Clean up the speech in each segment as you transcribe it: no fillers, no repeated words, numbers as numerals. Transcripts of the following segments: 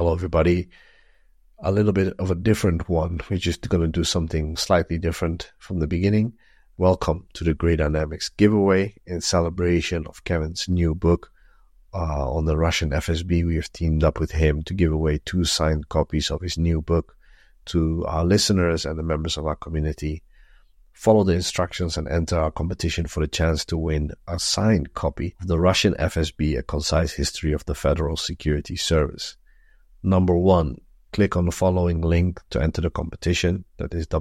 Hello, everybody. A little bit of a different one. We're just going to do something slightly different from the beginning. Welcome to the Gray Dynamics giveaway in celebration of Kevin's new book on the Russian FSB. We have teamed up with him to give away 2 signed copies of his new book to our listeners and the members of our community. Follow the instructions and enter our competition for the chance to win a signed copy of the Russian FSB, A Concise History of the Federal Security Service. Number 1, click on the following link to enter the competition. That is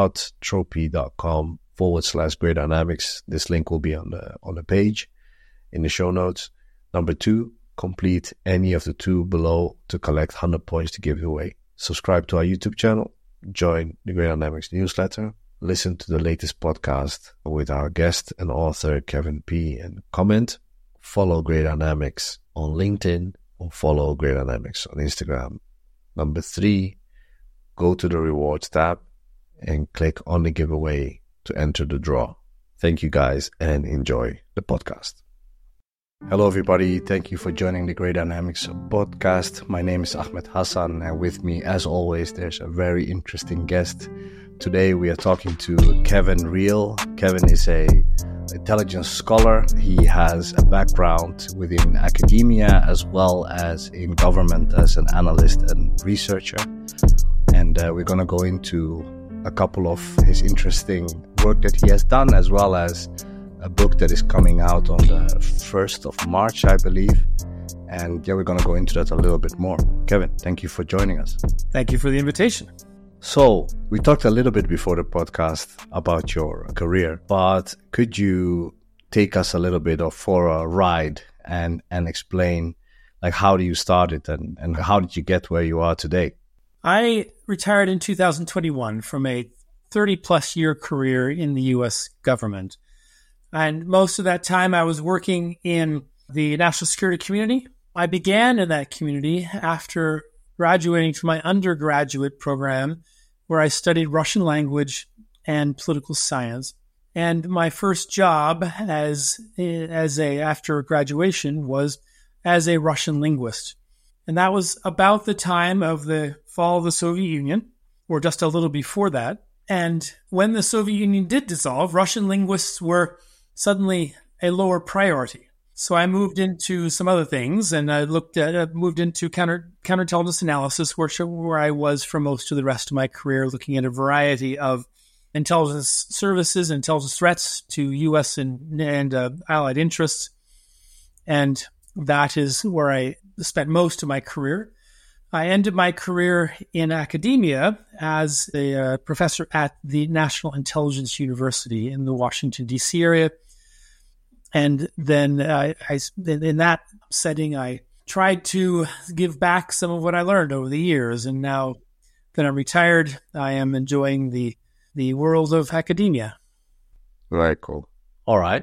www.tropy.com/Gray Dynamics. This link will be on the page in the show notes. Number 2, complete any of the 2 below to collect 100 points to give away. Subscribe to our YouTube channel, join the Gray Dynamics newsletter, listen to the latest podcast with our guest and author Kevin P. and comment. Follow Gray Dynamics on LinkedIn or follow Gray Dynamics on Instagram. Number 3, go to the rewards tab and click on the giveaway to enter the draw. Thank you guys and enjoy the podcast. Hello everybody, thank you for joining the Gray Dynamics podcast. My name is Ahmed Hassan and with me as always there's a very interesting guest. Today we are talking to Kevin Riehl. Kevin is an intelligence scholar. He has a background within academia as well as in government as an analyst and researcher. And we're going to go into a couple of his interesting work that he has done, as well as a book that is coming out on the 1st of March, I believe. And we're going to go into that a little bit more. Kevin, thank you for joining us. Thank you for the invitation. So, we talked a little bit before the podcast about your career, but could you take us a little bit for a ride and explain, like, how do you start it and how did you get where you are today? I retired in 2021 from a 30-plus year career in the U.S. government. And most of that time I was working in the national security community. I began in that community after graduating from my undergraduate program, where I studied Russian language and political science. And my first job after graduation was as a Russian linguist. And that was about the time of the fall of the Soviet Union, or just a little before that. And when the Soviet Union did dissolve, Russian linguists were suddenly a lower priority. So I moved into some other things, and I moved into counterintelligence analysis, where I was for most of the rest of my career, looking at a variety of intelligence services, intelligence threats to U.S. and allied interests. And that is where I spent most of my career. I ended my career in academia as a professor at the National Intelligence University in the Washington, D.C. area. And then in that setting, I tried to give back some of what I learned over the years. And now that I'm retired, I am enjoying the world of academia. Very cool. All right.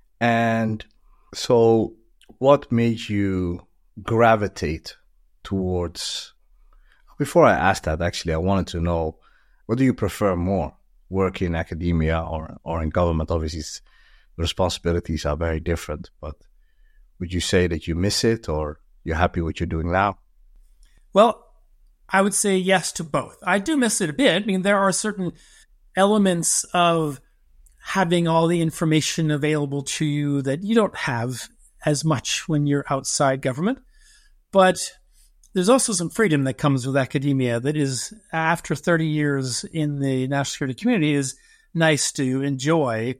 And so what made you gravitate towards... Before I ask that, actually, I wanted to know, what do you prefer more, work in academia or in government? Obviously, the responsibilities are very different, but would you say that you miss it or you're happy with what you're doing now? Well, I would say yes to both. I do miss it a bit. I mean, there are certain elements of having all the information available to you that you don't have as much when you're outside government. But there's also some freedom that comes with academia that is, after 30 years in the national security community, is nice to enjoy.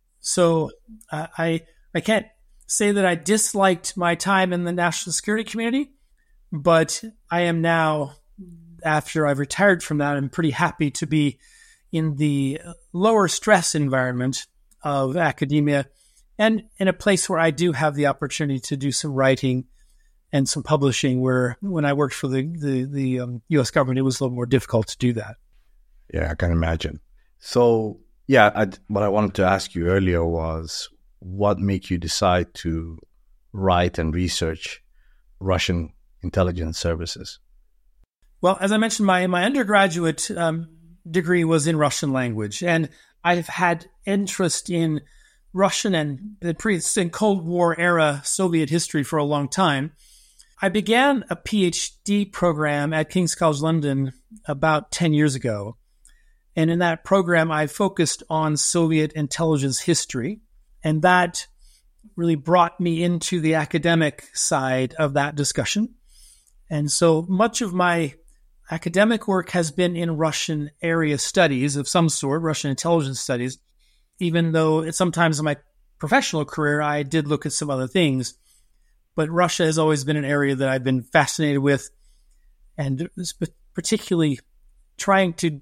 So I can't say that I disliked my time in the national security community, but I am now, after I've retired from that, I'm pretty happy to be in the lower stress environment of academia and in a place where I do have the opportunity to do some writing and some publishing, where when I worked for the U.S. government, it was a little more difficult to do that. Yeah, I can imagine. So, what I wanted to ask you earlier was, what made you decide to write and research Russian intelligence services? Well, as I mentioned, my undergraduate degree was in Russian language, and I've had interest in Russian and in Cold War era Soviet history for a long time. I began a PhD program at King's College London about 10 years ago. And in that program, I focused on Soviet intelligence history. And that really brought me into the academic side of that discussion. And so much of my academic work has been in Russian area studies of some sort, Russian intelligence studies, even though sometimes in my professional career, I did look at some other things. But Russia has always been an area that I've been fascinated with, and particularly trying to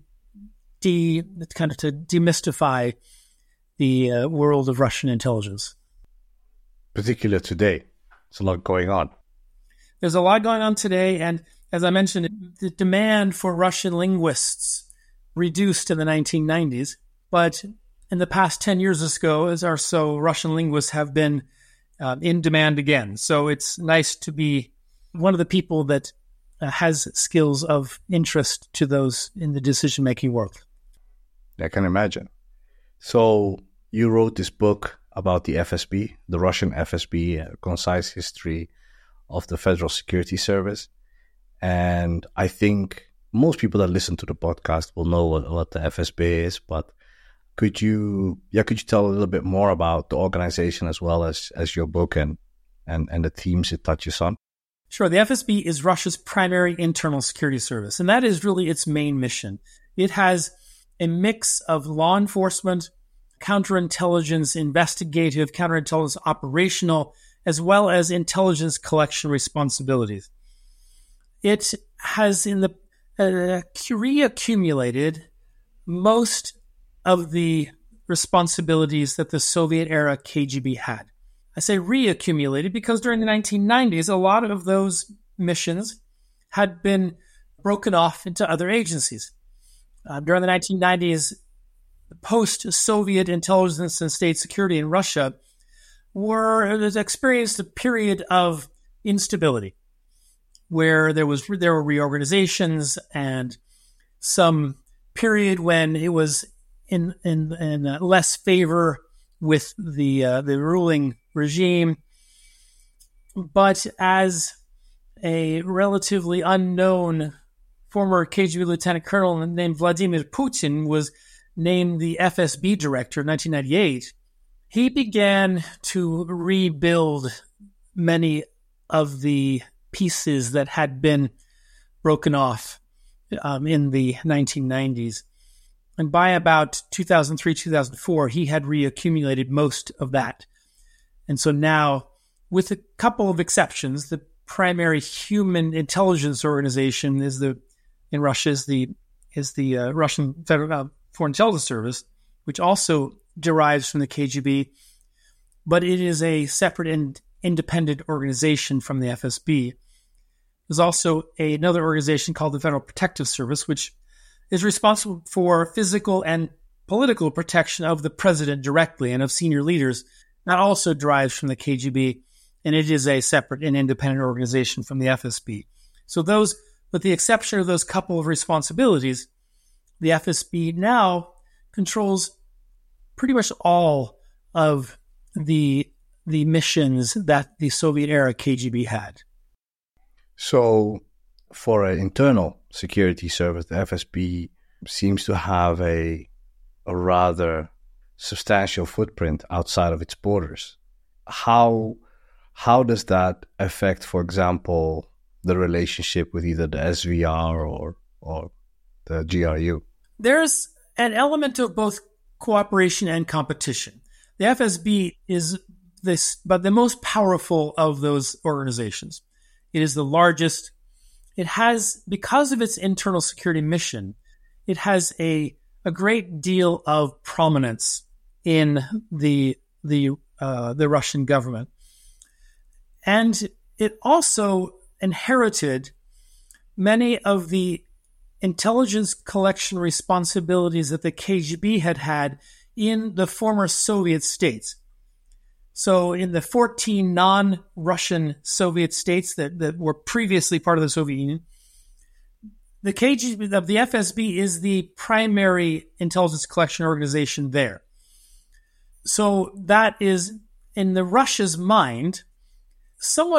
demystify the world of Russian intelligence. Particularly today, there's a lot going on. There's a lot going on today, and as I mentioned, the demand for Russian linguists reduced in the 1990s, but in the past 10 years or so, Russian linguists have been in demand again. So it's nice to be one of the people that has skills of interest to those in the decision-making world. I can imagine. So you wrote this book about the FSB, the Russian FSB, a concise history of the Federal Security Service. And I think most people that listen to the podcast will know what the FSB is, but could you tell a little bit more about the organization as well as your book and the themes it touches on? Sure. The FSB is Russia's primary internal security service, and that is really its main mission. It has a mix of law enforcement, counterintelligence, investigative, counterintelligence, operational, as well as intelligence collection responsibilities. It has reaccumulated most of the responsibilities that the Soviet-era KGB had. I say reaccumulated because during the 1990s, a lot of those missions had been broken off into other agencies. During the 1990s, post-Soviet intelligence and state security in Russia experienced a period of instability where there were reorganizations and some period when it was in less favor with the ruling regime. But as a relatively unknown former KGB lieutenant colonel named Vladimir Putin was named the FSB director in 1998, he began to rebuild many of the pieces that had been broken off in the 1990s. And by about 2003, 2004, he had reaccumulated most of that. And so now, with a couple of exceptions, the primary human intelligence organization in Russia is the Russian Federal Foreign Intelligence Service, which also derives from the KGB, but it is a separate and independent organization from the FSB. There's also another organization called the Federal Protective Service, which is responsible for physical and political protection of the president directly and of senior leaders. That also derives from the KGB, and it is a separate and independent organization from the FSB. So those, with the exception of those couple of responsibilities, the FSB now controls pretty much all of the missions that the Soviet-era KGB had. So for an internal security service, the FSB seems to have a rather substantial footprint outside of its borders. How does that affect, for example, the relationship with either the SVR or the GRU? There's an element of both cooperation and competition. The FSB is but the most powerful of those organizations. It is the largest. It has, because of its internal security mission, it has a great deal of prominence in the Russian government. And it also inherited many of the intelligence collection responsibilities that the KGB had in the former Soviet states. So in the 14 non-Russian Soviet states that were previously part of the Soviet Union, the KGB of the FSB is the primary intelligence collection organization there. So that is, in the Russia's mind, somewhat of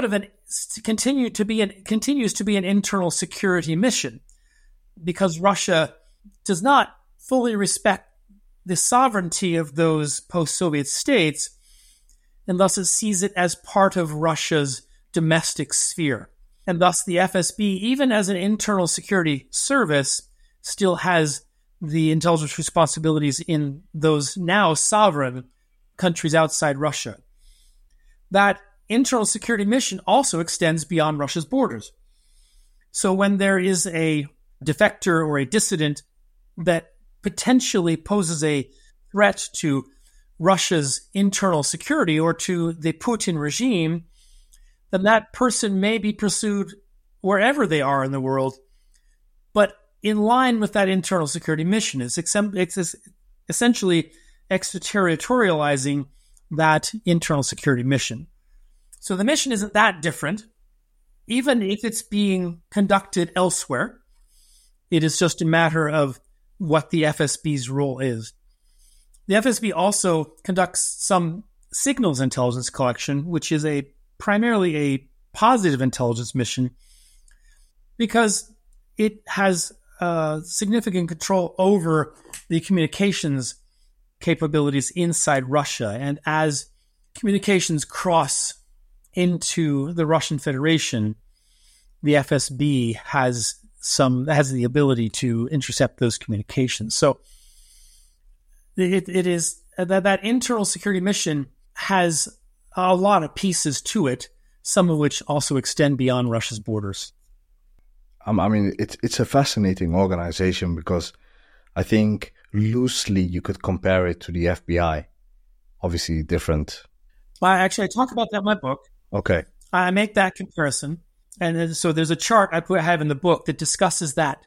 continues to be an internal security mission, because Russia does not fully respect the sovereignty of those post-Soviet states, and thus it sees it as part of Russia's domestic sphere. And thus the FSB, even as an internal security service, still has the intelligence responsibilities in those now sovereign countries outside Russia. That internal security mission also extends beyond Russia's borders. So when there is a defector or a dissident that potentially poses a threat to Russia's internal security or to the Putin regime, then that person may be pursued wherever they are in the world, but in line with that internal security mission. It's essentially extraterritorializing that internal security mission. So the mission isn't that different, even if it's being conducted elsewhere. It is just a matter of what the FSB's role is. The FSB also conducts some signals intelligence collection, which is primarily a positive intelligence mission, because it has significant control over the communications capabilities inside Russia. And as communications cross into the Russian Federation, the FSB has the ability to intercept those communications. So it is that internal security mission has a lot of pieces to it, some of which also extend beyond Russia's borders. I mean, it's a fascinating organization, because I think loosely you could compare it to the FBI. Obviously different. Well, actually, I talk about that in my book. Okay. I make that comparison. And so there's a chart I have in the book that discusses that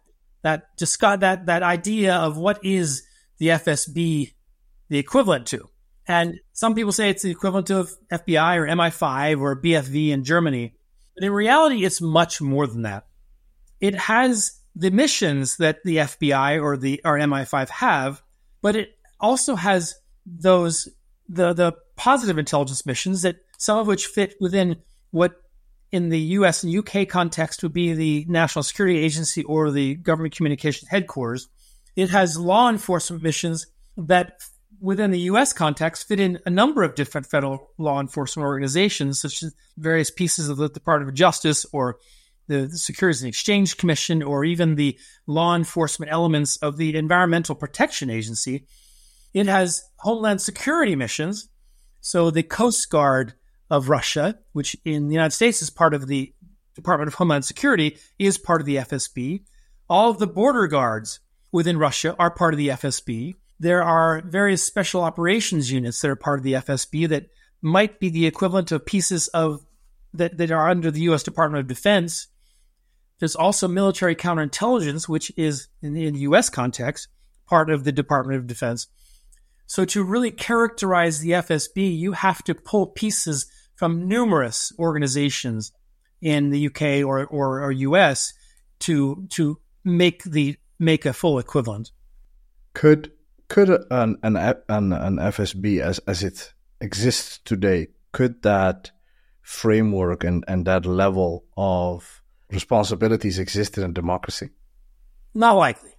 idea of what is the FSB the equivalent to. And some people say it's the equivalent of FBI or MI5 or BFV in Germany. But in reality, it's much more than that. It has the missions that the FBI or MI5 have, but it also has the positive intelligence missions, that some of which fit within what in the US and UK context would be the National Security Agency or the Government Communications Headquarters. It has law enforcement missions that within the US context fit in a number of different federal law enforcement organizations, such as various pieces of the Department of Justice or the Securities and Exchange Commission, or even the law enforcement elements of the Environmental Protection Agency. It has homeland security missions. So the Coast Guard of Russia, which in the United States is part of the Department of Homeland Security, is part of the FSB. All of the border guards within Russia are part of the FSB. There are various special operations units that are part of the FSB that might be the equivalent of pieces of that are under the U.S. Department of Defense. There's also military counterintelligence, which is, in the U.S. context, part of the Department of Defense. So to really characterize the FSB, you have to pull pieces from numerous organizations in the UK or US to make a full equivalent. Could an FSB as it exists today, could that framework and that level of responsibilities exist in a democracy? Not likely.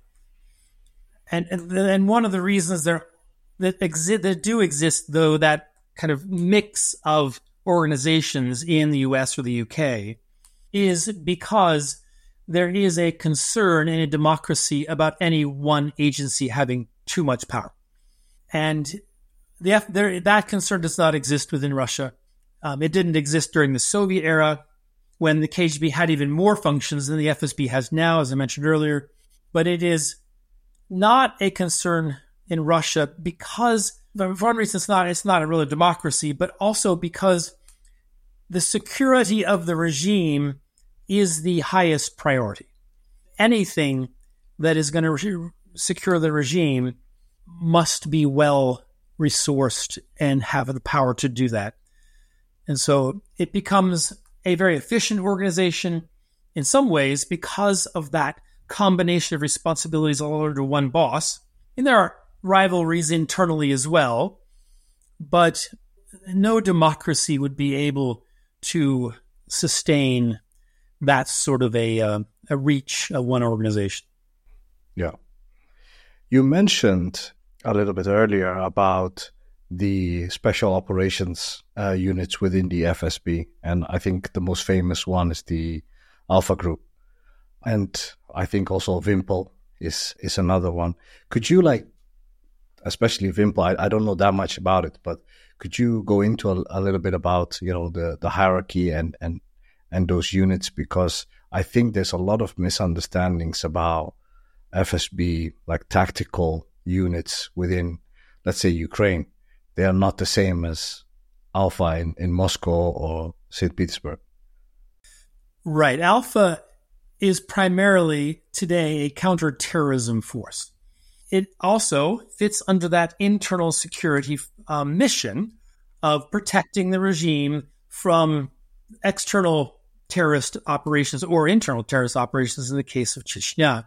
And one of the reasons that do exist, though, that kind of mix of organizations in the US or the UK, is because there is a concern in a democracy about any one agency having too much power. And that concern does not exist within Russia. It didn't exist during the Soviet era, when the KGB had even more functions than the FSB has now, as I mentioned earlier. But it is not a concern in Russia because, for one reason, it's not a real democracy, but also because the security of the regime is the highest priority. Anything that is going to secure the regime must be well resourced and have the power to do that. And so it becomes a very efficient organization in some ways because of that combination of responsibilities all under one boss. And there are rivalries internally as well, but no democracy would be able to sustain that sort of a reach of one organization. Yeah. You mentioned a little bit earlier about the special operations units within the FSB, and I think the most famous one is the Alpha Group, and I think also Wimpel is another one. Could you, especially Wimpel, I don't know that much about it, but could you go into a little bit about the hierarchy and those units, because I think there's a lot of misunderstandings about FSB, like tactical units within, let's say, Ukraine. They are not the same as Alpha in Moscow or St. Petersburg. Right. Alpha is primarily today a counterterrorism force. It also fits under that internal security mission of protecting the regime from external terrorist operations or internal terrorist operations in the case of Chechnya.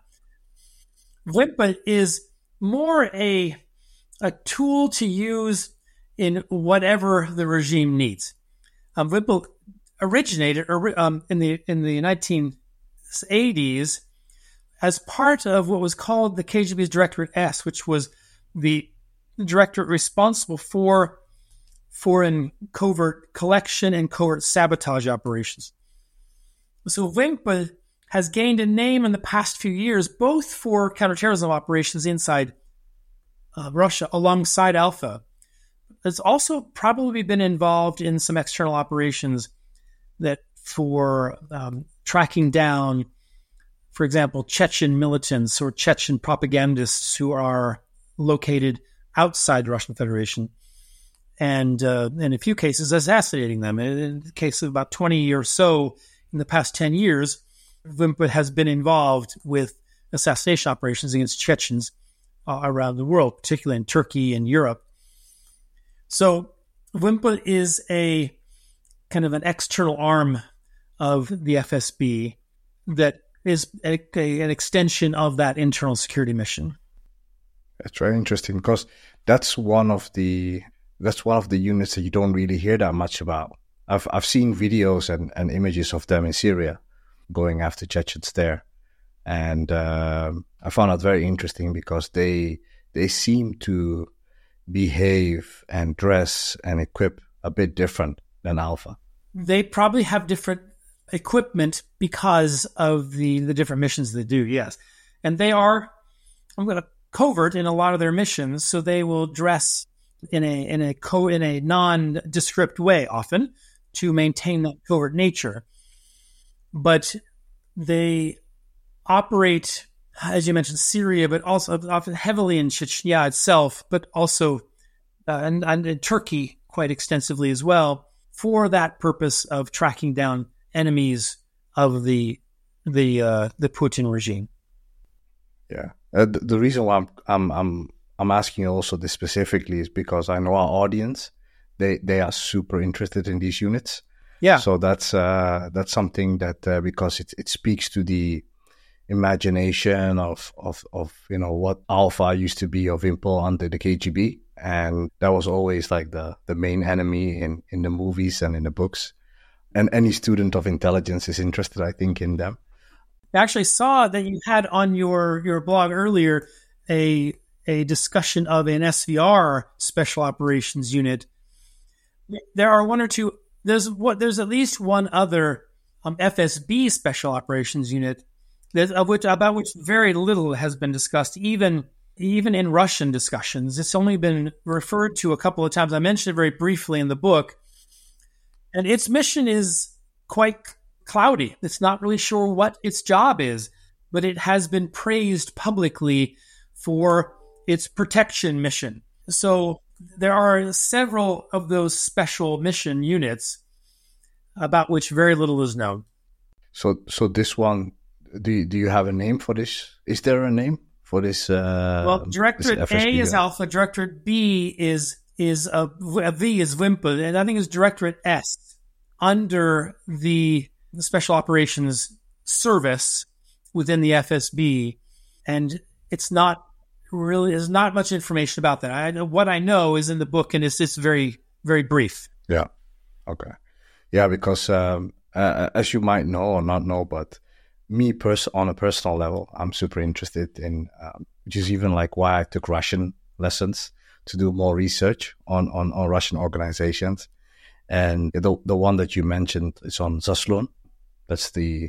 Wimpel is more a tool to use in whatever the regime needs. Wimpel originated in the 1980s as part of what was called the KGB's Directorate S, which was the directorate responsible for foreign covert collection and covert sabotage operations. So Wimpel has gained a name in the past few years, both for counterterrorism operations inside Russia alongside Alpha. It's also probably been involved in some external operations that for tracking down, for example, Chechen militants or Chechen propagandists who are located outside the Russian Federation, and in a few cases assassinating them. In the case of about 20 or so in the past 10 years, Wimpel has been involved with assassination operations against Chechens around the world, particularly in Turkey and Europe. So Wimpel is a kind of an external arm of the FSB that is an extension of that internal security mission. That's very interesting, because that's one of the units that you don't really hear that much about. I've seen videos and images of them in Syria going after Chechens there, and I found that very interesting because they seem to behave and dress and equip a bit different than Alpha. They probably have different equipment because of the different missions they do, yes. And they are covert in a lot of their missions, so they will dress in a nondescript way often to maintain that covert nature. But they operate, as you mentioned, Syria, but also often heavily in Chechnya itself, but also and in Turkey quite extensively as well, for that purpose of tracking down enemies of the Putin regime. Yeah, the reason why I'm asking also this specifically is because I know our audience, they are super interested in these units. Yeah. So that's something that because it speaks to the imagination of what Alpha used to be of Wimpel under the KGB, and that was always like the main enemy in the movies and in the books. And any student of intelligence is interested, I think, in them. I actually saw that you had on your blog earlier a discussion of an SVR special operations unit. There are one or two. There's at least one other FSB special operations unit about which very little has been discussed, even in Russian discussions. It's only been referred to a couple of times. I mentioned it very briefly in the book, and its mission is quite cloudy. It's not really sure what its job is, but it has been praised publicly for its protection mission. So there are several of those special mission units about which very little is known. So this one, do you have a name for this? Is there a name for this? Well, Directorate A is Alpha. Directorate B is V is Wimpel, and I think it's Directorate S under the Special Operations Service within the FSB, and there's not much information about that. What I know is in the book, and it's just very, very brief. Yeah. Okay. Yeah, because as you might know or not know, but on a personal level, I'm super interested in, which is even like why I took Russian lessons, to do more research on Russian organizations. And the one that you mentioned is on Zaslon. That's the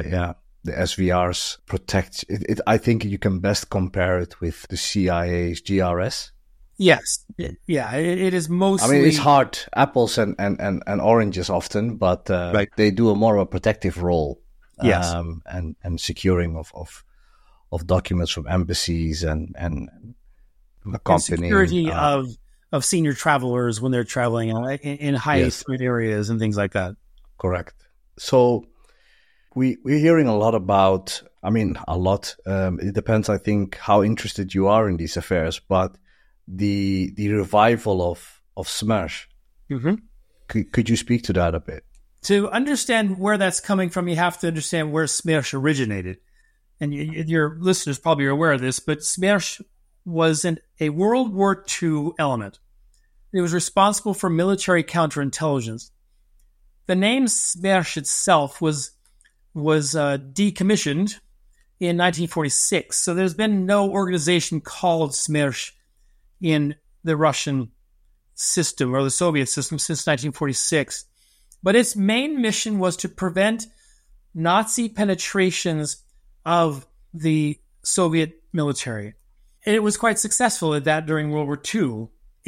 SVR's protect. I think you can best compare it with the CIA's GRS. Yes. Yeah, it is mostly... I mean, it's hard, apples and oranges often, but right. They do a more of a protective role. Yes. And securing of documents from embassies and accompanying... security of senior travelers when they're traveling in high threat areas and things like that. Correct. So we're hearing a lot about, it depends, I think, how interested you are in these affairs, but the revival of SMERSH. Mm-hmm. Could you speak to that a bit? To understand where that's coming from, you have to understand where SMERSH originated. And your listeners probably are aware of this, but SMERSH was a World War II element. It was responsible for military counterintelligence. The name SMERSH itself was decommissioned in 1946. So there's been no organization called SMERSH in the Russian system or the Soviet system since 1946. But its main mission was to prevent Nazi penetrations of the Soviet military. And it was quite successful at that during World War II.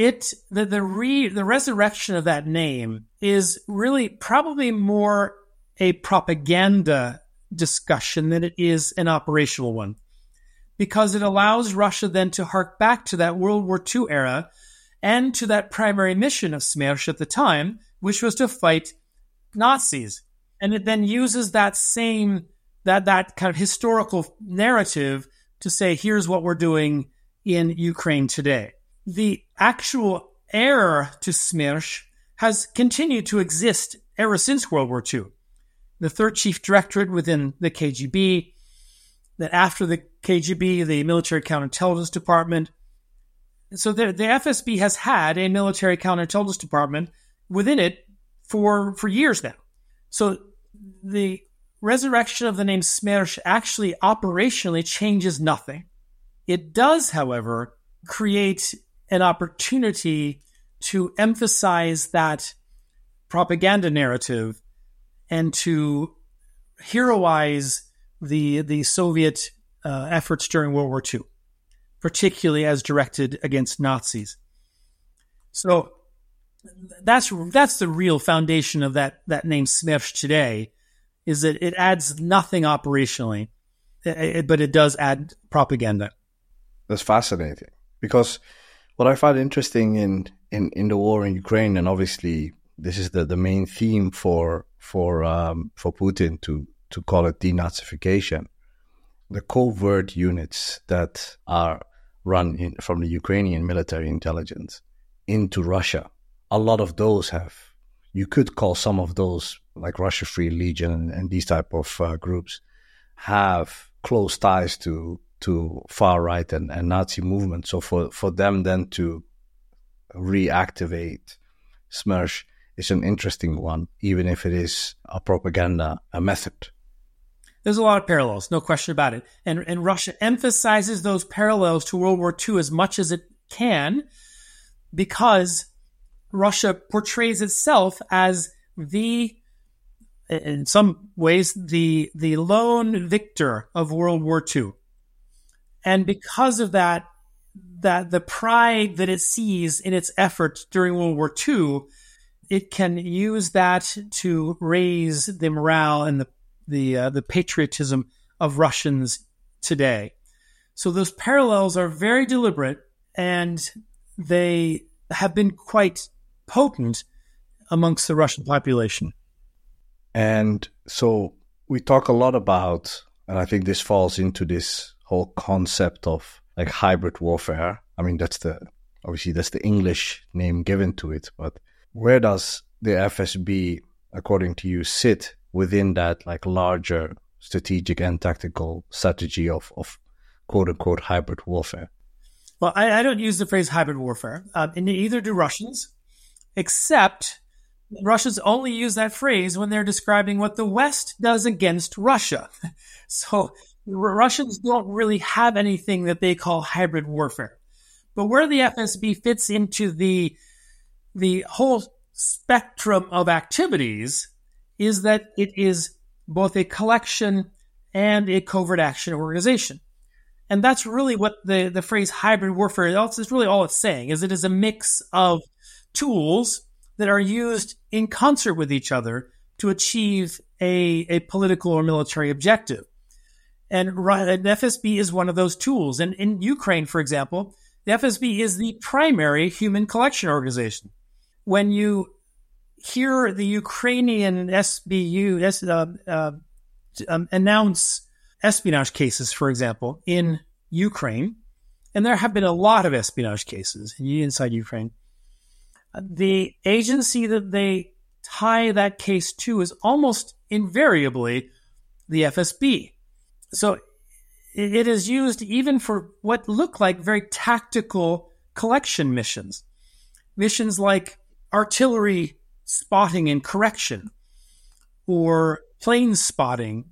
The resurrection of that name is really probably more a propaganda discussion than it is an operational one, because it allows Russia then to hark back to that World War II era and to that primary mission of SMERSH at the time, which was to fight Nazis. And it then uses that kind of historical narrative to say, here's what we're doing in Ukraine today. The actual heir to SMERSH has continued to exist ever since World War II. The Third Chief Directorate within the KGB, that after the KGB, the Military Counterintelligence Department. So the FSB has had a military counterintelligence department within it for years now. So the resurrection of the name SMERSH actually operationally changes nothing. It does, however, create an opportunity to emphasize that propaganda narrative and to heroize the Soviet efforts during World War II, particularly as directed against Nazis. So that's the real foundation of that name SMERSH today, is that it adds nothing operationally, but it does add propaganda. That's fascinating, because what I find interesting in the war in Ukraine, and obviously this is the main theme for Putin to call it denazification, the covert units that are run from the Ukrainian military intelligence into Russia. A lot of those you could call some of those, like Russia Free Legion and these type of groups, have close ties to far right and Nazi movement. So for them then to reactivate SMERSH is an interesting one, even if it is a propaganda method. There's a lot of parallels, no question about it. And Russia emphasizes those parallels to World War II as much as it can, because Russia portrays itself as in some ways, the lone victor of World War II. And because of that the pride that it sees in its efforts during World War II, it can use that to raise the morale and the patriotism of Russians today. So those parallels are very deliberate, and they have been quite potent amongst the Russian population. And so we talk a lot about, and I think this falls into this whole concept of like hybrid warfare. I mean, that's the English name given to it, but where does the FSB, according to you, sit within that like larger strategic and tactical strategy of quote unquote hybrid warfare? Well, I don't use the phrase hybrid warfare, and neither do Russians, except Russians only use that phrase when they're describing what the West does against Russia. So Russians don't really have anything that they call hybrid warfare. But where the FSB fits into the whole spectrum of activities is that it is both a collection and a covert action organization. And that's really what the phrase hybrid warfare is really all it's saying, is it is a mix of tools that are used in concert with each other to achieve a political or military objective. And the FSB is one of those tools. And in Ukraine, for example, the FSB is the primary human collection organization. When you hear the Ukrainian SBU announce espionage cases, for example, in Ukraine, and there have been a lot of espionage cases inside Ukraine, the agency that they tie that case to is almost invariably the FSB. So it is used even for what look like very tactical collection missions. Missions like artillery spotting and correction, or plane spotting,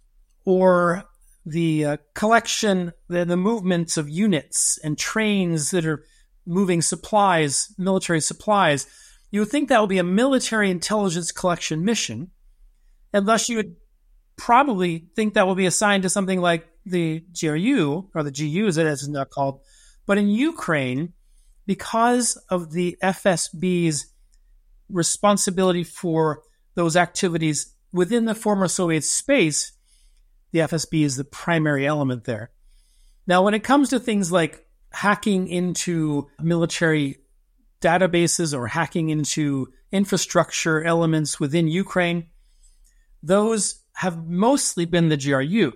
or the collection, the movements of units and trains that are moving supplies, military supplies. You would think that would be a military intelligence collection mission, and thus you would probably think that will be assigned to something like the GRU, or the GU as it is now called. But in Ukraine, because of the FSB's responsibility for those activities within the former Soviet space, the FSB is the primary element there. Now, when it comes to things like hacking into military databases or hacking into infrastructure elements within Ukraine, those have mostly been the GRU.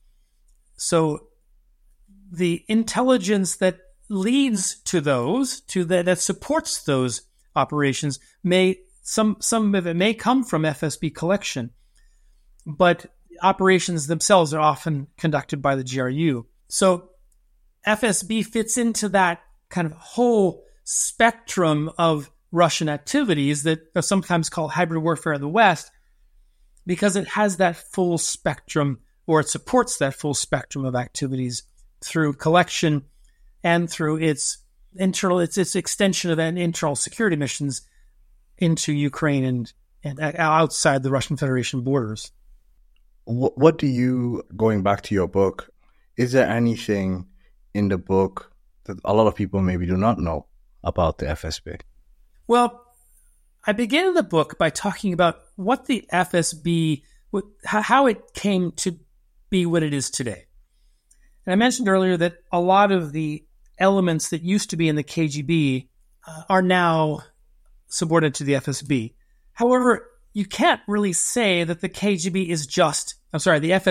So the intelligence that leads to those, that supports those operations, some of it may come from FSB collection, but operations themselves are often conducted by the GRU. So FSB fits into that kind of whole spectrum of Russian activities that are sometimes called hybrid warfare in the West, because it has that full spectrum, or it supports that full spectrum of activities through collection and through its extension of internal security missions into Ukraine and outside the Russian Federation borders. What do you, going back to your book, is there anything in the book that a lot of people maybe do not know about the FSB? Well, I begin in the book by talking about what the FSB, how it came to be what it is today. And I mentioned earlier that a lot of the elements that used to be in the KGB are now subordinate to the FSB. However, you can't really say that the FSB is just a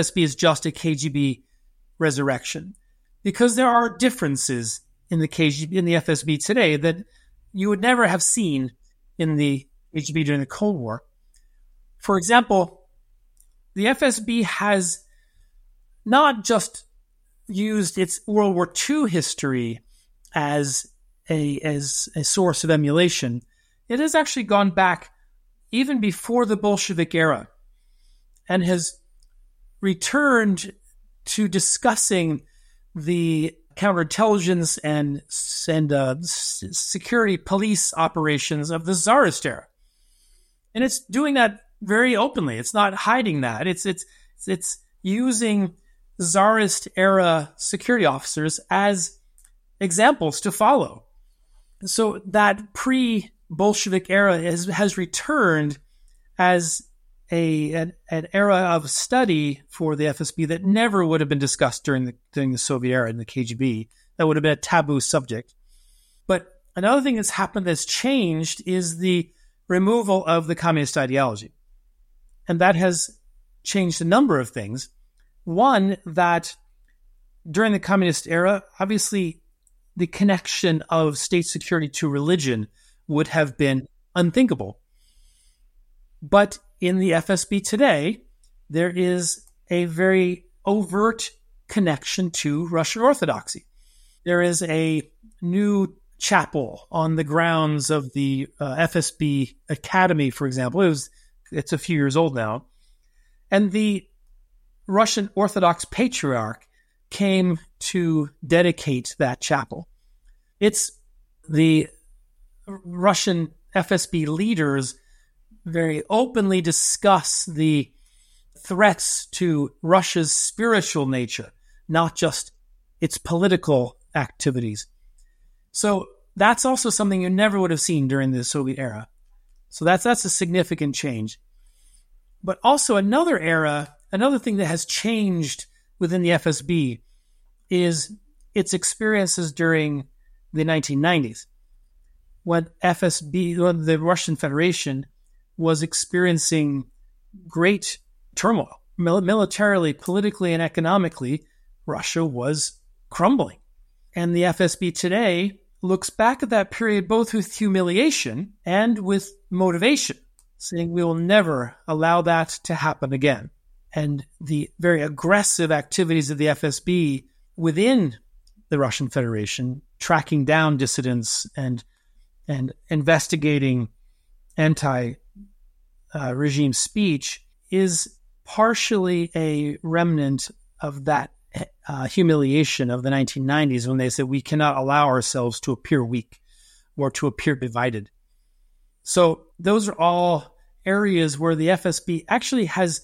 KGB resurrection, because there are differences in the FSB today that you would never have seen in the KGB during the Cold War. For example, the FSB has not just used its World War II history as a source of emulation. It has actually gone back even before the Bolshevik era and has returned to discussing the counterintelligence and security police operations of the Tsarist era. And it's doing that very openly. It's not hiding that. It's using Tsarist era security officers as examples to follow. So that pre-Bolshevik era has returned as an era of study for the FSB that never would have been discussed during the Soviet era in the KGB. That would have been a taboo subject. But another thing that's happened that's changed is the removal of the communist ideology. And that has changed a number of things. One, that during the communist era, obviously the connection of state security to religion would have been unthinkable. But in the FSB today, there is a very overt connection to Russian Orthodoxy. There is a new chapel on the grounds of the FSB Academy, for example. It's a few years old now. And the Russian Orthodox Patriarch came to dedicate that chapel. It's the Russian FSB leaders very openly discuss the threats to Russia's spiritual nature, not just its political activities. So that's also something you never would have seen during the Soviet era. So that's a significant change. But also another thing that has changed within the FSB is its experiences during the 1990s, when the Russian Federation was experiencing great turmoil. Militarily, politically, and economically, Russia was crumbling. And the FSB today looks back at that period both with humiliation and with motivation, saying we will never allow that to happen again. And the very aggressive activities of the FSB within the Russian Federation, tracking down dissidents and investigating anti-regime speech, is partially a remnant of that humiliation of the 1990s, when they said we cannot allow ourselves to appear weak or to appear divided. So those are all areas where the FSB actually has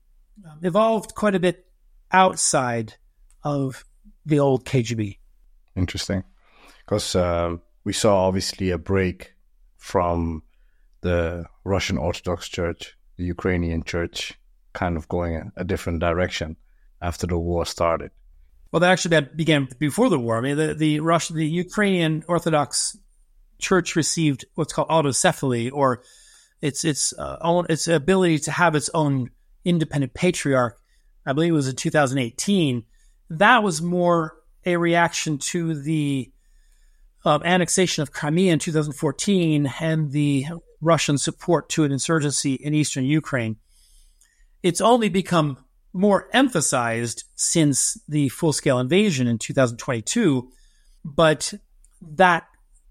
evolved quite a bit outside of the old KGB. Interesting. Because we saw obviously a break from the Russian Orthodox Church, the Ukrainian Church, kind of going a different direction after the war started. Well, that began before the war. I mean, the Ukrainian Orthodox Church received what's called autocephaly, or its ability to have its own independent patriarch. I believe it was in 2018. That was more a reaction to the annexation of Crimea in 2014 and the Russian support to an insurgency in eastern Ukraine. It's only become more emphasized since the full-scale invasion in 2022, but that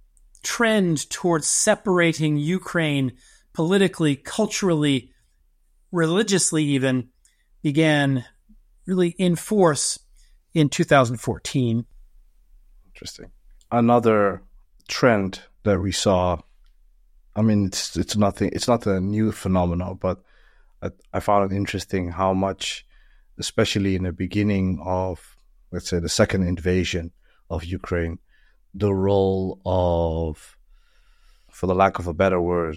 trend towards separating Ukraine politically, culturally, religiously even, began really in force in 2014. Interesting. Another trend that we saw, I mean, it's not a new phenomenon, but I found it interesting how much, especially in the beginning of, let's say, the second invasion of Ukraine, the role of, for the lack of a better word,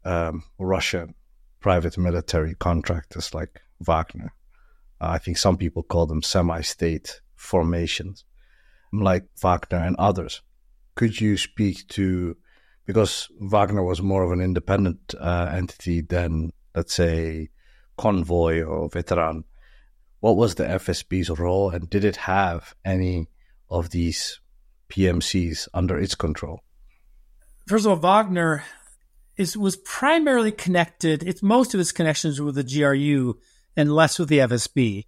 Russian private military contractors like Wagner. I think some people call them semi-state formations, like Wagner and others. Could you speak to, because Wagner was more of an independent entity than, let's say, Convoy or Veteran, what was the FSB's role, and did it have any of these PMCs under its control? First of all, Wagner was primarily connected. Most of its connections were with the GRU and less with the FSB.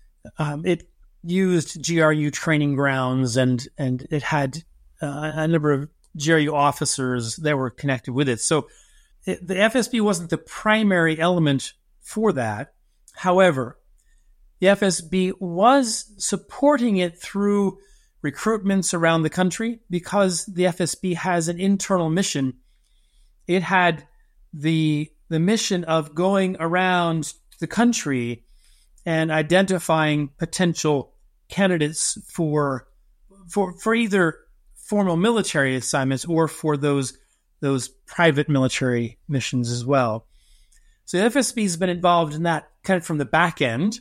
It used GRU training grounds, and it had a number of GRU officers that were connected with it. So the FSB wasn't the primary element for that. However, the FSB was supporting it through recruitments around the country because the FSB has an internal mission. It had the mission of going around the country and identifying potential candidates for either formal military assignments or for those private military missions as well. So the FSB has been involved in that kind of from the back end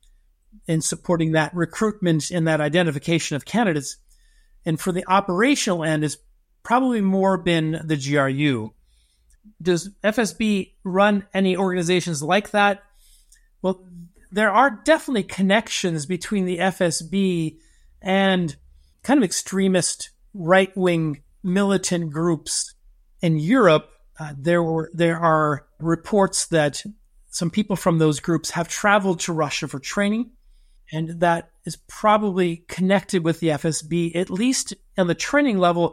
in supporting that recruitment and that identification of candidates. And for the operational end, it's probably more been the GRU. Does FSB run any organizations like that? Well, there are definitely connections between the FSB and kind of extremist right-wing militant groups in Europe. There are reports that some people from those groups have traveled to Russia for training, and that is probably connected with the FSB, at least on the training level.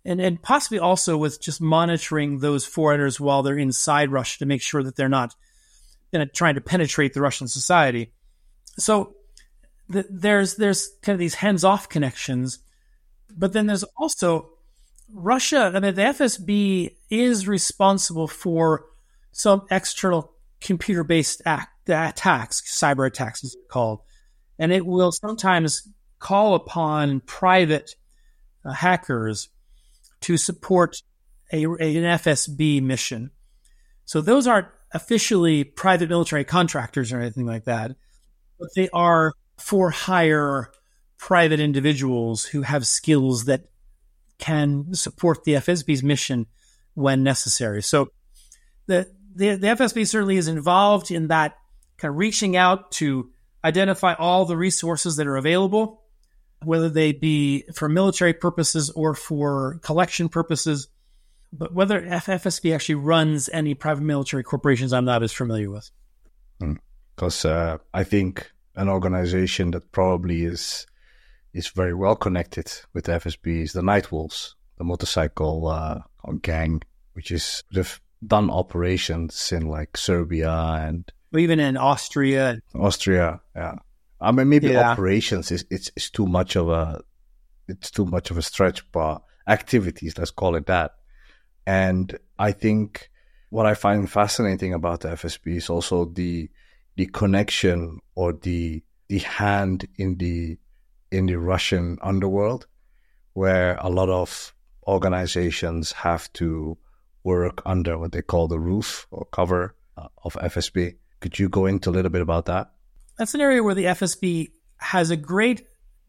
and possibly also with just monitoring those foreigners while they're inside Russia to make sure that they're not trying to penetrate the Russian society. So there's kind of these hands-off connections, but then there's also Russia. I mean, the FSB is responsible for some external computer-based attacks, cyber attacks as it's called, and it will sometimes call upon private hackers to support an FSB mission. So those aren't officially private military contractors or anything like that, but they are for hire private individuals who have skills that can support the FSB's mission when necessary. So the FSB certainly is involved in that, kind of reaching out to identify all the resources that are available, whether they be for military purposes or for collection purposes. But whether FSB actually runs any private military corporations, I'm not as familiar with. Because I think an organization that probably is very well connected with the FSB is the Night Wolves, the motorcycle gang, which have done operations in like Serbia and even in Austria. Yeah. I mean, maybe operations is too much of a stretch, but activities, let's call it that. And I think what I find fascinating about the FSB is also the connection or the hand in the Russian underworld, where a lot of organizations have to work under what they call the roof or cover of FSB. Could you go into a little bit about that? That's an area where the FSB has a great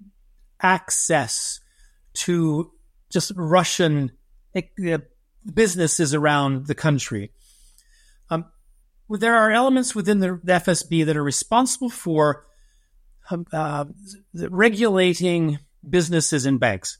access to just Russian businesses around the country. There are elements within the FSB that are responsible for regulating businesses and banks.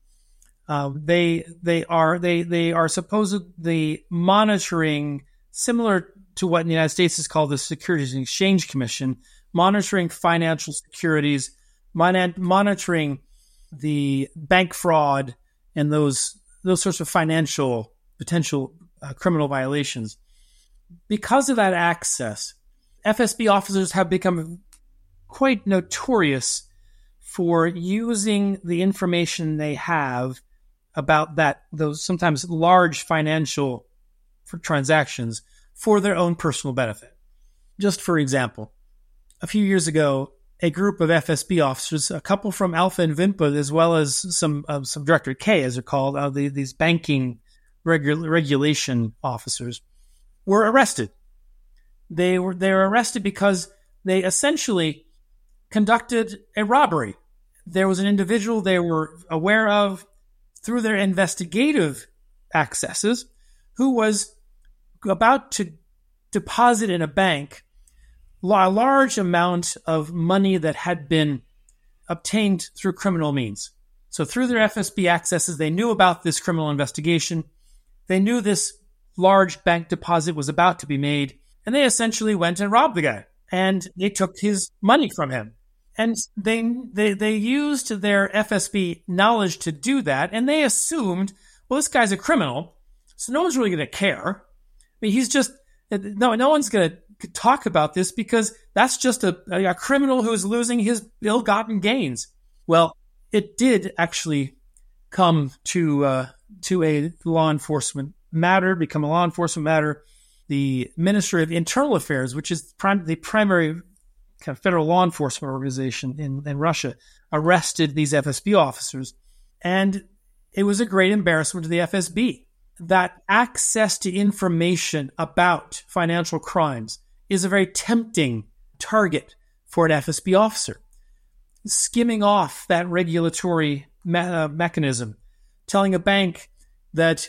They are supposedly monitoring, similar to what in the United States is called the Securities and Exchange Commission, monitoring financial securities, monitoring the bank fraud and those sorts of financial potential criminal violations. Because of that access, FSB officers have become quite notorious for using the information they have about those sometimes large financial transactions for their own personal benefit. Just for example, a few years ago, a group of FSB officers, a couple from Alpha and Vinpa, as well as some Directorate K, as they're called, these banking regulation officers, were arrested. They were arrested because they essentially conducted a robbery. There was an individual they were aware of through their investigative accesses who was about to deposit in a bank a large amount of money that had been obtained through criminal means. So through their FSB accesses, they knew about this criminal investigation. They knew this large bank deposit was about to be made, and they essentially went and robbed the guy, and they took his money from him. And they used their FSB knowledge to do that, and they assumed, well, this guy's a criminal, so no one's really going to care. I mean, no one's going to talk about this because that's just a criminal who is losing his ill-gotten gains. Well, it did actually come to a law enforcement matter, become a law enforcement matter. The Ministry of Internal Affairs, which is the primary kind of federal law enforcement organization in Russia, arrested these FSB officers. And it was a great embarrassment to the FSB. That access to information about financial crimes is a very tempting target for an FSB officer. Skimming off that regulatory mechanism, telling a bank that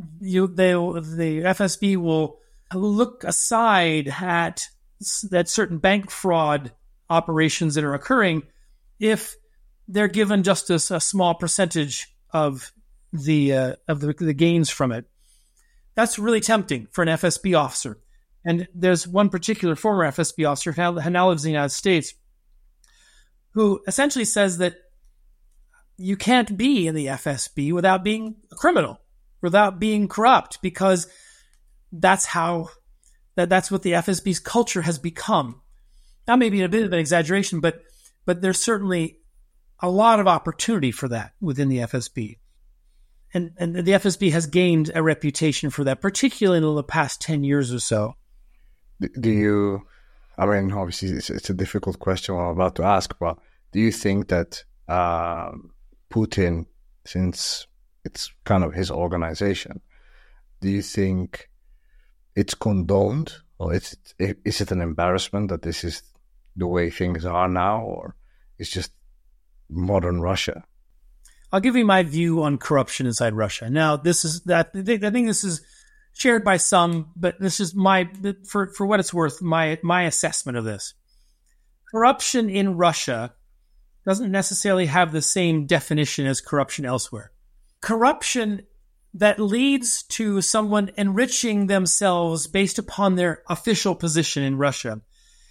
the FSB will look aside at that certain bank fraud operations that are occurring if they're given just a small percentage of the gains from it. That's really tempting for an FSB officer. And there's one particular former FSB officer who now lives in the United States who essentially says that, you can't be in the FSB without being a criminal, without being corrupt, because that's what the FSB's culture has become. Now, maybe a bit of an exaggeration, but there's certainly a lot of opportunity for that within the FSB. And the FSB has gained a reputation for that, particularly in the past 10 years or so. Do you, I mean, obviously it's a difficult question I'm about to ask, but do you think that Putin, since it's kind of his organization, do you think it's condoned, or is it an embarrassment that this is the way things are now, or it's just modern Russia? I'll give you my view on corruption inside Russia. Now, I think this is shared by some, but this is for what it's worth, my assessment of this. Corruption in Russia doesn't necessarily have the same definition as corruption elsewhere. Corruption that leads to someone enriching themselves based upon their official position in Russia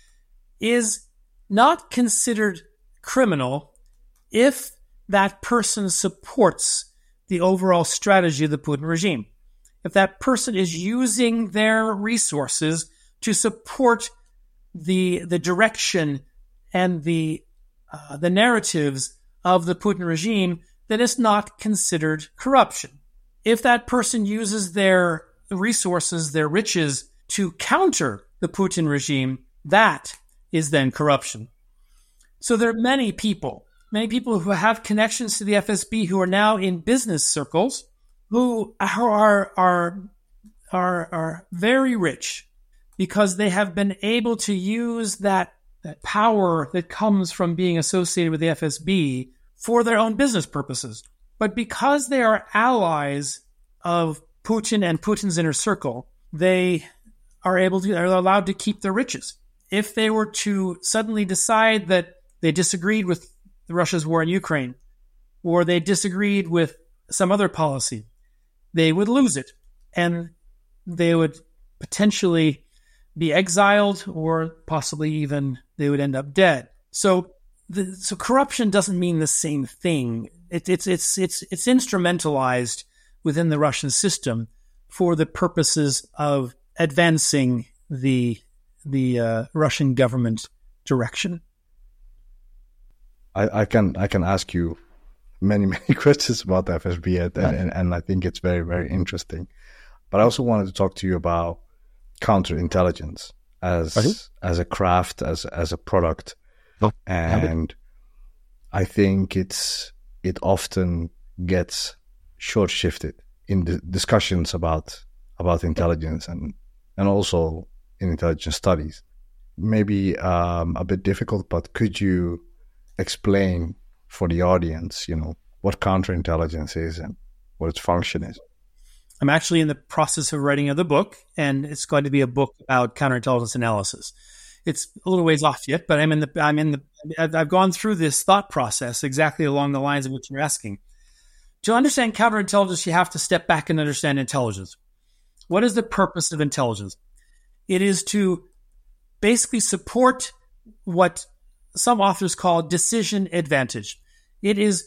is not considered criminal if that person supports the overall strategy of the Putin regime. If that person is using their resources to support the direction and the narratives of the Putin regime, then it's not considered corruption. If that person uses their resources, their riches, to counter the Putin regime, that is then corruption. So there are many people who have connections to the FSB who are now in business circles who are very rich because they have been able to use that power that comes from being associated with the FSB for their own business purposes. But because they are allies of Putin and Putin's inner circle, they are allowed to keep their riches. If they were to suddenly decide that they disagreed with Russia's war in Ukraine, or they disagreed with some other policy, they would lose it, and they would potentially be exiled, or possibly even they would end up dead. So corruption doesn't mean the same thing. It's instrumentalized within the Russian system for the purposes of advancing the Russian government direction. I can ask you many questions about the FSB, and I think it's very, very interesting. But I also wanted to talk to you about counterintelligence as a craft, as a product, and I think it often gets short-shifted in the discussions about intelligence and also in intelligence studies. Maybe a bit difficult, but could you explain for the audience, what counterintelligence is and what its function is? I'm actually in the process of writing another book, and it's going to be a book about counterintelligence analysis. It's a little ways off yet, but I've gone through this thought process exactly along the lines of what you're asking. To understand counterintelligence, you have to step back and understand intelligence. What is the purpose of intelligence? It is to basically support what some authors call decision advantage. It's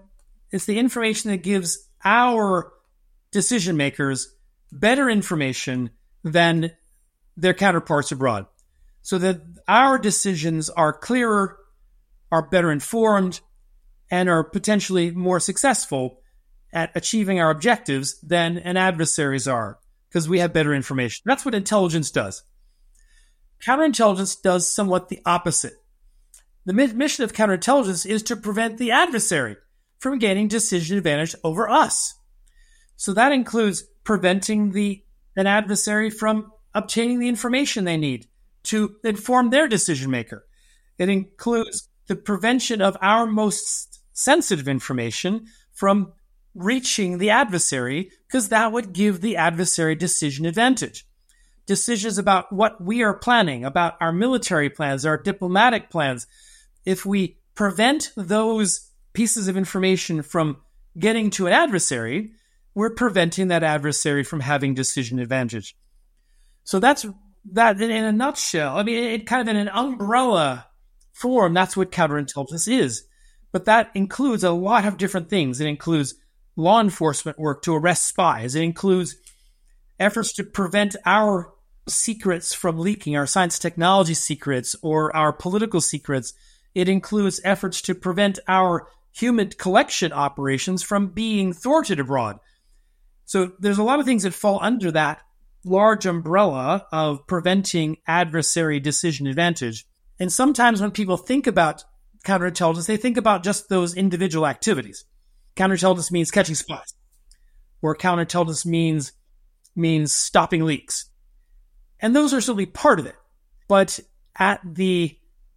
the information that gives our decision makers better information than their counterparts abroad, so that our decisions are clearer, are better informed, and are potentially more successful at achieving our objectives than an adversaries are, because we have better information. That's what intelligence does. Counterintelligence does somewhat the opposite. The mission of counterintelligence is to prevent the adversary from gaining decision advantage over us. So that includes preventing an adversary from obtaining the information they need to inform their decision maker. It includes the prevention of our most sensitive information from reaching the adversary, because that would give the adversary decision advantage. Decisions about what we are planning, about our military plans, our diplomatic plans. If we prevent those pieces of information from getting to an adversary, we're preventing that adversary from having decision advantage. So that's that in a nutshell. I mean, it kind of in an umbrella form, that's what counterintelligence is. But that includes a lot of different things. It includes law enforcement work to arrest spies. It includes efforts to prevent our secrets from leaking, our science technology secrets or our political secrets. It includes efforts to prevent our human collection operations from being thwarted abroad. So there's a lot of things that fall under that large umbrella of preventing adversary decision advantage. And sometimes when people think about counterintelligence, they think about just those individual activities. Counterintelligence means catching spies, or counterintelligence means stopping leaks. And those are certainly part of it. But at the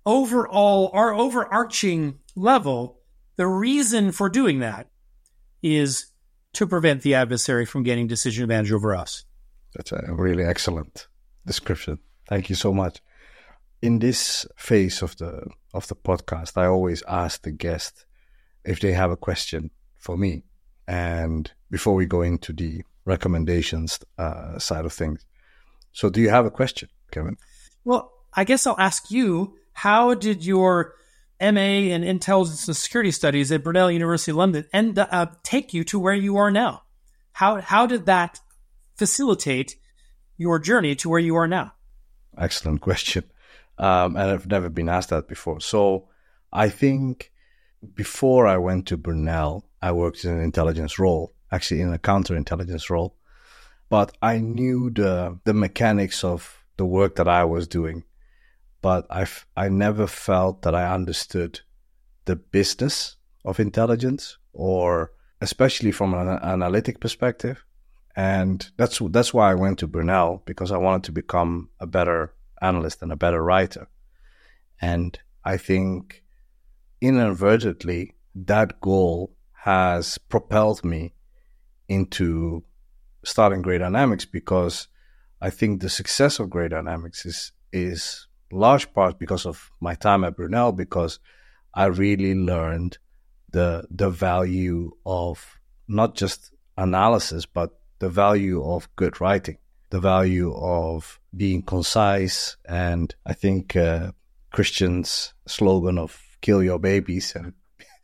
our overarching level, the reason for doing that is to prevent the adversary from getting decision advantage over us. That's a really excellent description. Thank you so much. In this phase of the podcast, I always ask the guest if they have a question for me. And before we go into the recommendations side of things. So do you have a question, Kevin? Well, I guess I'll ask you, how did your MA in Intelligence and Security Studies at Brunel University London take you to where you are now? How did that facilitate your journey to where you are now? Excellent question. And I've never been asked that before. So I think before I went to Brunel, I worked in an intelligence role, actually in a counterintelligence role. But I knew the mechanics of the work that I was doing. But I never felt that I understood the business of intelligence, or especially from an analytic perspective. And that's why I went to Brunel, because I wanted to become a better analyst and a better writer. And I think inadvertently, that goal has propelled me into starting Gray Dynamics, because I think the success of Gray Dynamics is large part because of my time at Brunel, because I really learned the value of not just analysis, but the value of good writing, the value of being concise. And I think Christian's slogan of kill your babies and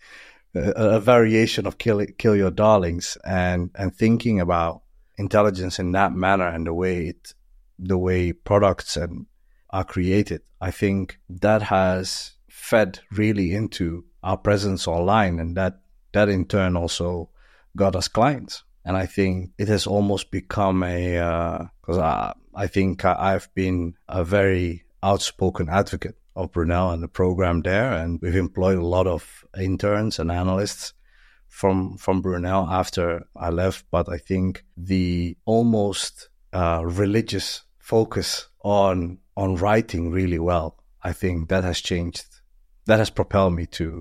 a variation of kill your darlings, and thinking about intelligence in that manner and the way products are created, I think that has fed really into our presence online, and that in turn also got us clients. And I think it has almost become because I think I've been a very outspoken advocate of Brunel and the program there, and we've employed a lot of interns and analysts from Brunel after I left. But I think the almost religious focus on writing really well, I think that has changed. That has propelled me to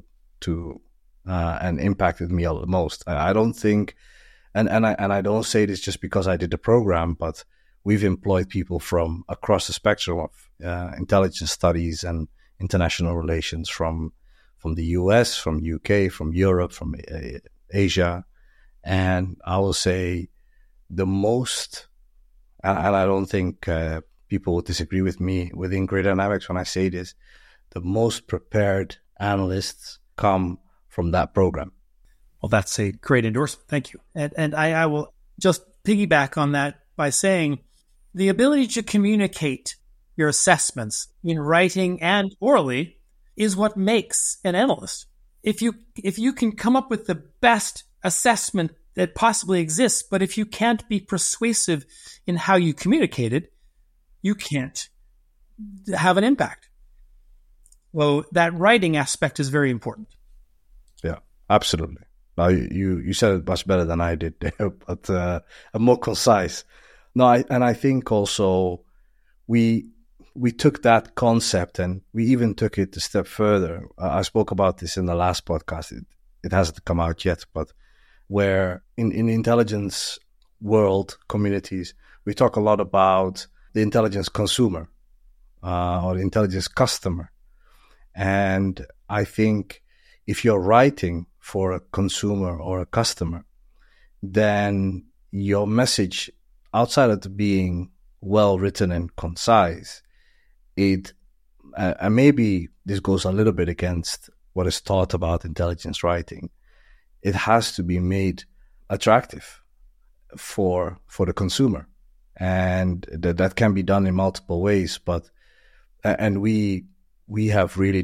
and impacted me the most. I don't think, and I don't say this just because I did the program, but we've employed people from across the spectrum of intelligence studies and international relations from the US, from UK, from Europe, from Asia. And I will say the most, and I don't think people will disagree with me within Gray Dynamics when I say this, the most prepared analysts come from that program. Well, that's a great endorsement. Thank you. And I will just piggyback on that by saying the ability to communicate your assessments in writing and orally is what makes an analyst. If you can come up with the best assessment that possibly exists, but if you can't be persuasive in how you communicate it, you can't have an impact. Well, that writing aspect is very important. Yeah, absolutely. Now, you said it much better than I did, but I'm more concise. No, I think also we took that concept and we even took it a step further. I spoke about this in the last podcast. It hasn't come out yet, but where in intelligence world communities, we talk a lot about the intelligence consumer or the intelligence customer. And I think if you're writing for a consumer or a customer, then your message, outside of being well written and concise, and maybe this goes a little bit against what is taught about intelligence writing, it has to be made attractive for the consumer. And that can be done in multiple ways, and we have really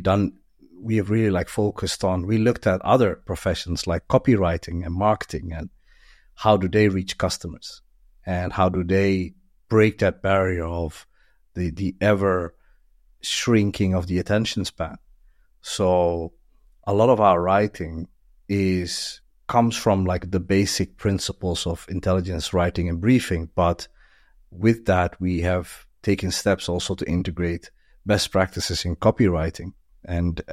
focused on, we looked at other professions like copywriting and marketing, and how do they reach customers, and how do they break that barrier of the ever shrinking of the attention span. So a lot of our writing comes from like the basic principles of intelligence writing and briefing, but with that, we have taken steps also to integrate best practices in copywriting and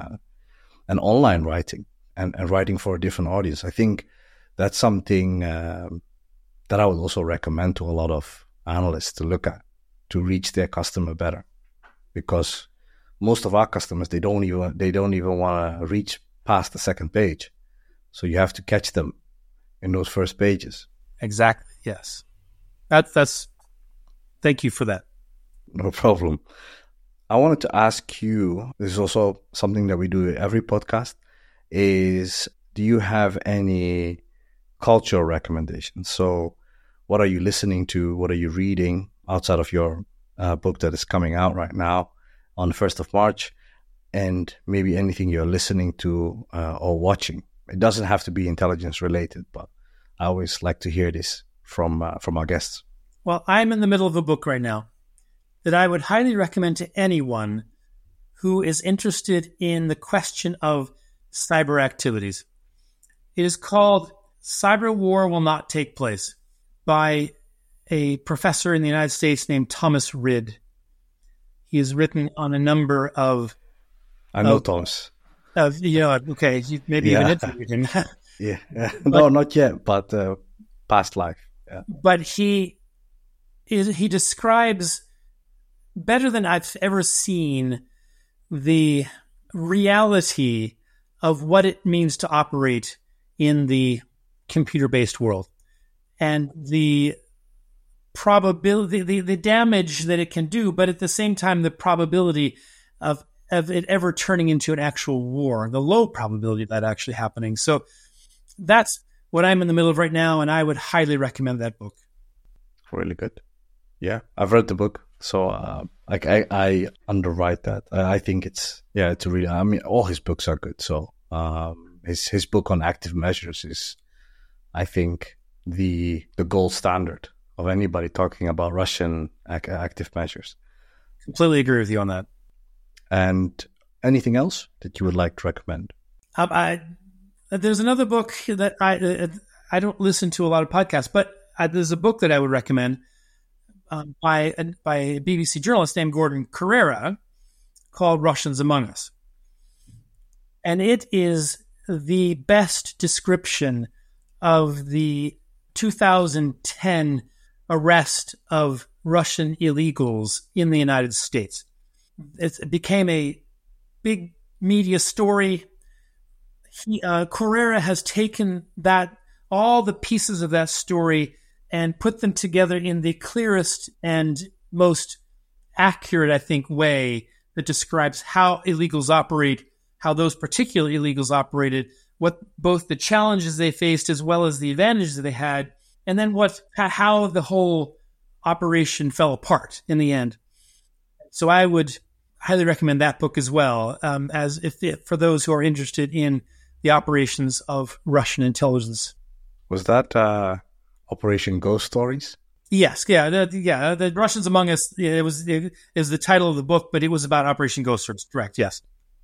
online writing and writing for a different audience. I think that's something that I would also recommend to a lot of analysts to look at, to reach their customer better, because most of our customers, they don't even want to reach past the second page. So you have to catch them in those first pages. Exactly. Yes. That's. Thank you for that. No problem. I wanted to ask you, this is also something that we do every podcast, is do you have any cultural recommendations? So what are you listening to? What are you reading outside of your book that is coming out right now on the 1st of March? And maybe anything you're listening to or watching. It doesn't have to be intelligence related, but I always like to hear this from our guests. Well, I'm in the middle of a book right now that I would highly recommend to anyone who is interested in the question of cyber activities. It is called Cyber War Will Not Take Place by a professor in the United States named Thomas Rid. He has written on a number of... I know Thomas. Okay, you maybe even interviewed him. Yeah. No, not yet, but past life. Yeah. But he describes better than I've ever seen the reality of what it means to operate in the computer-based world and the probability, the damage that it can do, but at the same time, the probability of it ever turning into an actual war, the low probability of that actually happening. So that's what I'm in the middle of right now, and I would highly recommend that book. Really good. Yeah, I've read the book, so I underwrite that. I think it's a really. I mean, all his books are good. So his book on active measures is, I think, the gold standard of anybody talking about Russian active measures. Completely agree with you on that. And anything else that you would like to recommend? There's another book that I don't listen to a lot of podcasts, but there's a book that I would recommend by a BBC journalist named Gordon Carrera called Russians Among Us. And it is the best description of the 2010 arrest of Russian illegals in the United States. It became a big media story. Carrera has taken all the pieces of that story and put them together in the clearest and most accurate, I think, way that describes how illegals operate, how those particular illegals operated, what both the challenges they faced as well as the advantages that they had, and then how the whole operation fell apart in the end. So I would highly recommend that book as well, for those who are interested in the operations of Russian intelligence. Was that Operation Ghost Stories? Yes, the Russians Among Us. It was the title of the book, but it was about Operation Ghost Stories. Correct? Yes.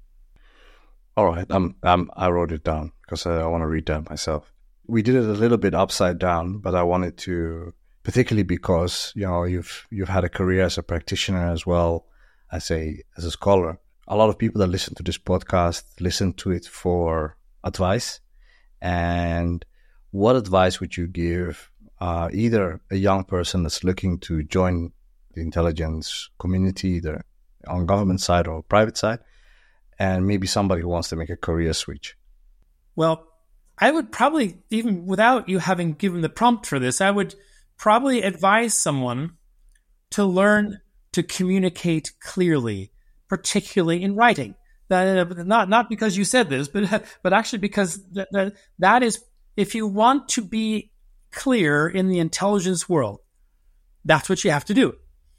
All right, I wrote it down because I want to read that myself. We did it a little bit upside down, but I wanted to, particularly because you've had a career as a practitioner as well as a scholar. A lot of people that listen to this podcast listen to it for advice. And what advice would you give either a young person that's looking to join the intelligence community, either on government side or private side, and maybe somebody who wants to make a career switch? Well, I would probably, even without you having given the prompt for this, I would probably advise someone to learn to communicate clearly, particularly in writing. Not because you said this, but actually because that is, if you want to be clear in the intelligence world, that's what you have to do.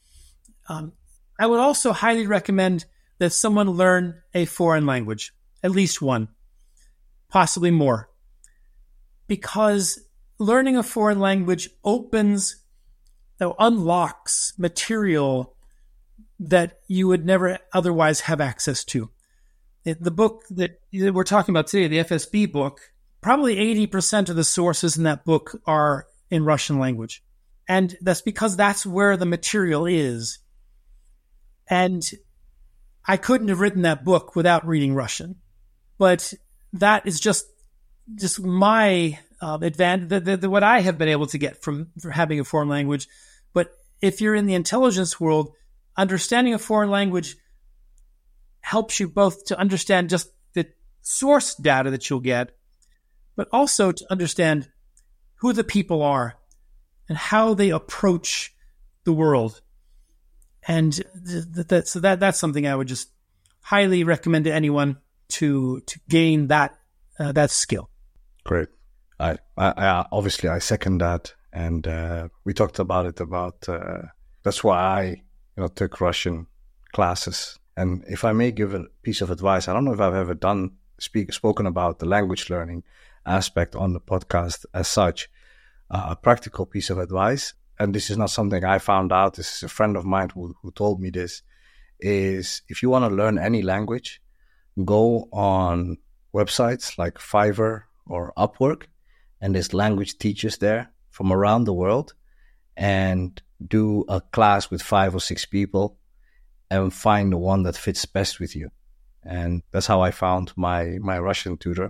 I would also highly recommend that someone learn a foreign language, at least one, possibly more, because learning a foreign language unlocks material that you would never otherwise have access to. The book that we're talking about today, the FSB book, probably 80% of the sources in that book are in Russian language. And that's because that's where the material is. And I couldn't have written that book without reading Russian. But that is just my advantage, what I have been able to get from having a foreign language. But if you're in the intelligence world, understanding a foreign language helps you both to understand just the source data that you'll get, but also to understand who the people are and how they approach the world. And that's something I would just highly recommend to anyone to gain that skill. Great. I obviously I second that, and we talked about it. That's why I took Russian classes. And if I may give a piece of advice, I don't know if I've ever spoken about the language learning aspect on the podcast as such. A practical piece of advice, and this is not something I found out. This is a friend of mine who told me this. Is if you want to learn any language, go on websites like Fiverr or Upwork, and there's language teachers there from around the world, and do a class with 5 or 6 people and find the one that fits best with you. And that's how I found my Russian tutor.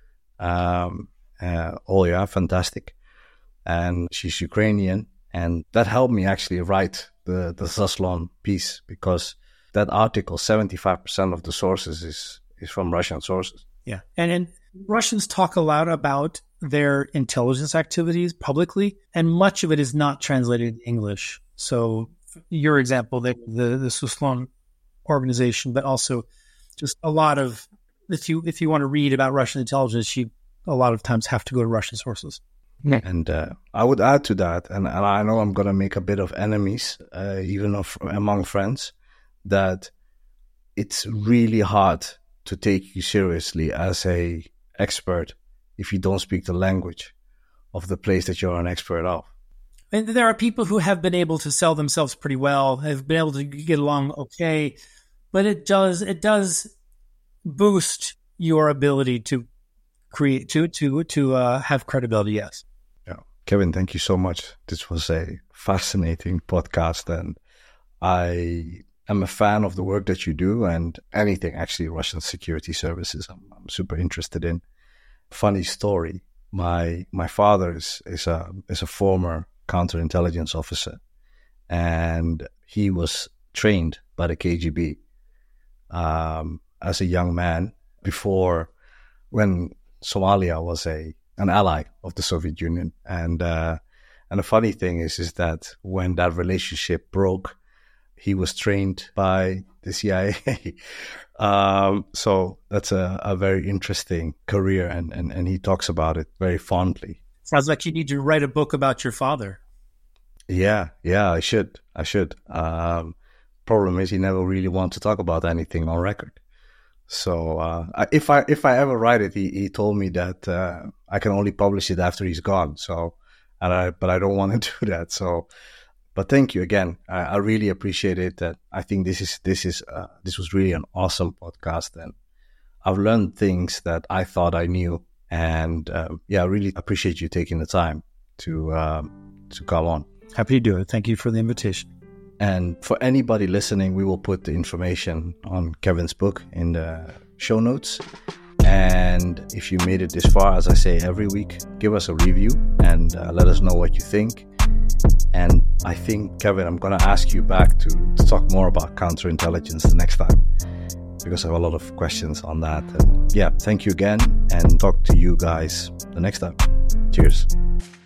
Olya, fantastic. And she's Ukrainian, and that helped me actually write the Zaslon piece, because that article, 75% of the sources is from Russian sources. Yeah. And Russians talk a lot about their intelligence activities publicly, and much of it is not translated in English. So your example, the Zaslon organization, but also just a lot of, if you want to read about Russian intelligence, you a lot of times have to go to Russian sources. Yeah. And I would add to that, and I know I'm going to make a bit of enemies, even among friends, that it's really hard to take you seriously as a expert if you don't speak the language of the place that you're an expert of. And there are people who have been able to sell themselves pretty well, have been able to get along okay, but it does boost your ability to create, to have credibility. Yes. Yeah, Kevin, thank you so much. This was a fascinating podcast, and I am a fan of the work that you do, and anything actually Russian security services I'm super interested in. Funny story. My father is a former counterintelligence officer, and he was trained by the KGB as a young man when Somalia was an ally of the Soviet Union. And the funny thing is that when that relationship broke, he was trained by the CIA. So that's a very interesting career, and he talks about it very fondly. Sounds like you need to write a book about your father. Yeah, I should. Problem is, he never really wanted to talk about anything on record. So if I ever write it, he told me that I can only publish it after he's gone. So, but I don't want to do that. So, but thank you again. I really appreciate it. That I think this was really an awesome podcast, and I've learned things that I thought I knew. And I really appreciate you taking the time to come on. Happy to do it. Thank you for the invitation. And for anybody listening, we will put the information on Kevin's book in the show notes. And if you made it this far, as I say every week, give us a review and let us know what you think. And I think, Kevin, I'm going to ask you back to talk more about counterintelligence the next time, because I have a lot of questions on that. And thank you again, and talk to you guys the next time. Cheers.